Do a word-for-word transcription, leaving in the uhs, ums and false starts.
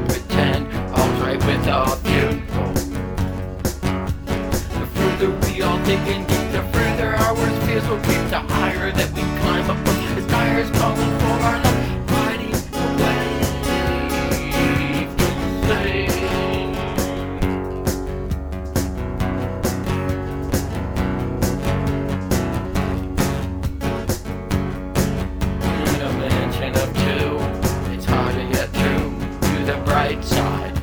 pretend all's right without you. The further we all dig in deep, the further our words fears will creep. The higher that we climb up, as dire is calling for our love. Riding away from pain. In a mansion of two, it's hard to get through to the bright side.